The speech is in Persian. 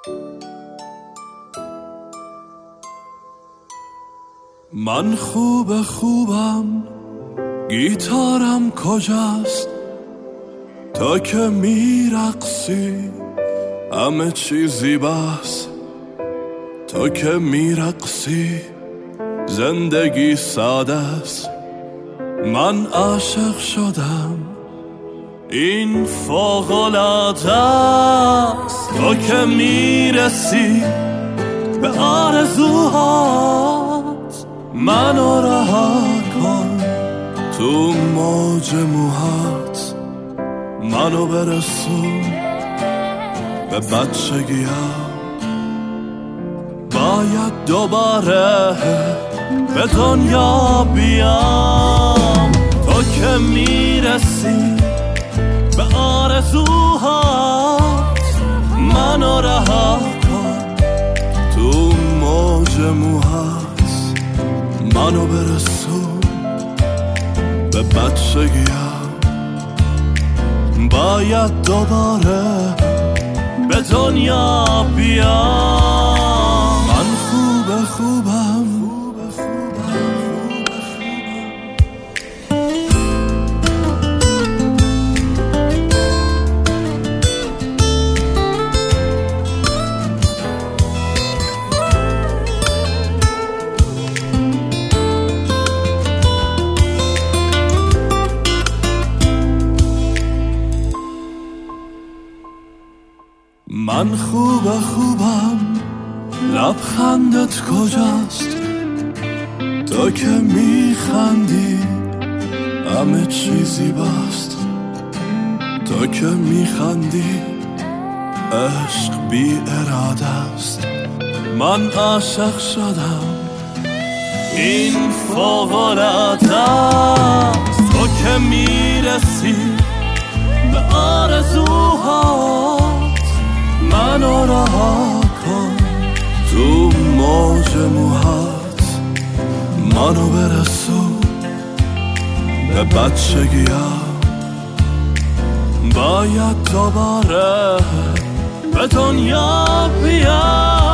من خوبم، گیتارم کجاست؟ تا که میرقصی همه چیزی بس. تا که میرقصی زندگی ساده است. من عاشق شدم، این فوق‌العاده است. تا که میرسی به آرزوهات منو رها کن، تو موج موهات منو برسون به بچگی‌ها. باید دوباره به دنیا بیام. تو که میرسی به آرزوهات منو رها کن، تو موج موهات منو برسون به بچگی‌ها. باید دوباره به دنیا بیام. من خوبم. من خوبم، لبخندت کجاست؟ تو که میخندی همه چیزی بست. تو که میخندی عشق بی اراده است. من عاشق شدم، این فوق‌العاده است. تو که میرسی به آرزوهات منو رها کن، تو موج موهات منو برسون به بچگی‌ها. باید دوباره به دنیا بیام.